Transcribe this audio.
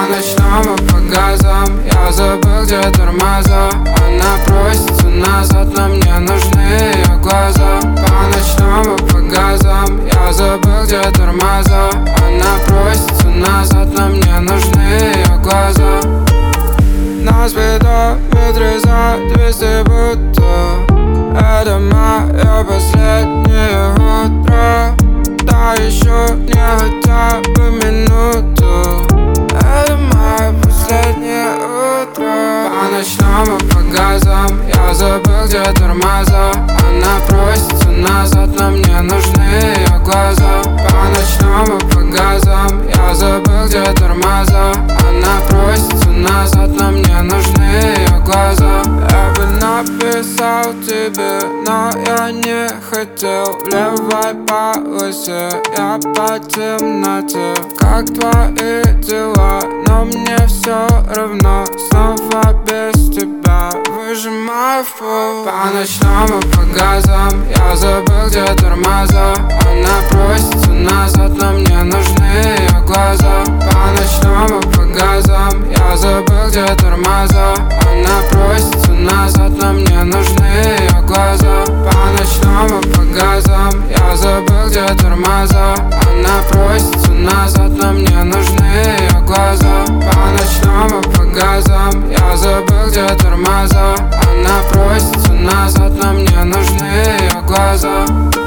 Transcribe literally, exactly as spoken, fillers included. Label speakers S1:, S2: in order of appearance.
S1: По ночному, по газам, я забыл, где тормоза. Она просится назад, но мне нужны ее глаза. По ночному, по газам, я забыл, где тормоза. Она просится назад, но мне нужны ее глаза. На спидометре за двести будто это мое последнее утро. Да еще не хотя бы минуту. Это мое последнее утро. По ночному, по газам, я забыл, где тормоза. Она просится назад, но мне нужны ее глаза. По ночному, по газам, я забыл, где тормоза. Она просится назад, но мне нужны ее глаза. Я бы написал тебе, но я не хотел. В левой полосе я по темноте. Как твои дела? Но мне все равно. Снова без тебя выжимаю в пол. По ночному, по газам, я забыл, где тормоза. Она просится назад, но мне нужны ее глаза. По ночному, по газам, я забыл, где тормоза. Она просится назад, но мне нужны ее глаза. По ночному, по газам, я забыл, где тормоза. Она просится назад, но мне нужны ее глаза. По ночному, по газам, я забыл, где тормоза. Она просится назад, но мне нужны ее глаза.